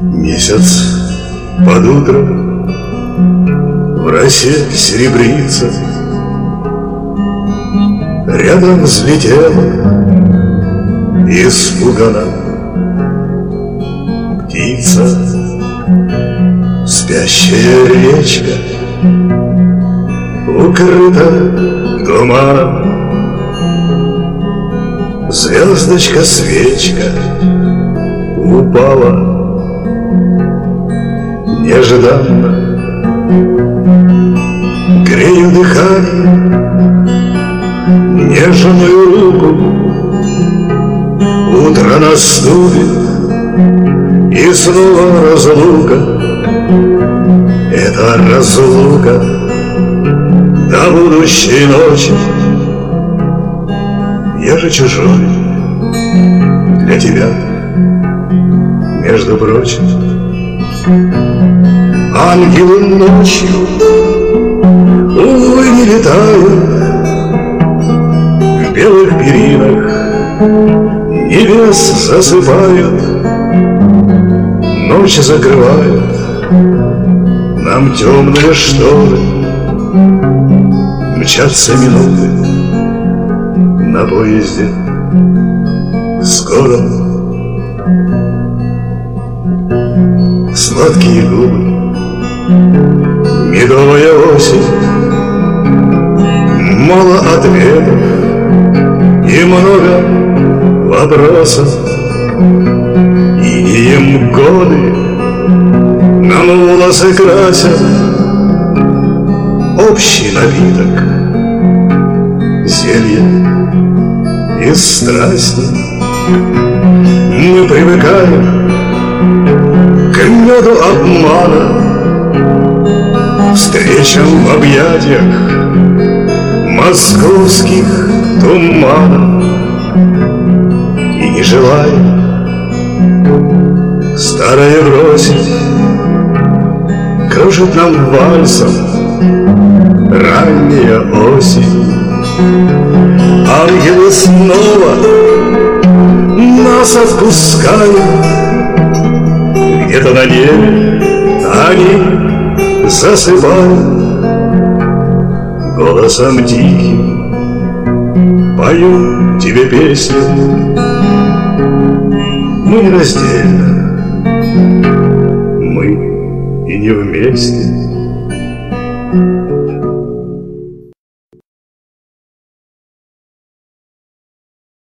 Месяц под утро в росе серебрится, рядом взлетела испуганно птица. Спящая речка укрыта туманом, звездочка-свечка упала нежданно. Грею дыхание нежную руку, утро наступит и снова разлука. Это разлука до будущей ночи. Я же чужой для тебя, между прочим. Ангелы ночью, увы, не летают, в белых перинах небес засыпают, ночь закрывают нам темные шторы. Мчатся минуты на поезде скором. Сладкие губы, медовая осень, мало ответов и много вопросов. Инеем годы нам волосы красят, общий напиток, зелье и страсти. Мы привыкаем к меду обмана, встречам в объятиях московских туманов. И не желаем старое бросить, кружит нам вальсом ранняя осень. Ангелы снова нас отпускают, где-то на небе они засыпают. Голосом тихим пою тебе песню. Мы нераздельно, мы и не вместе.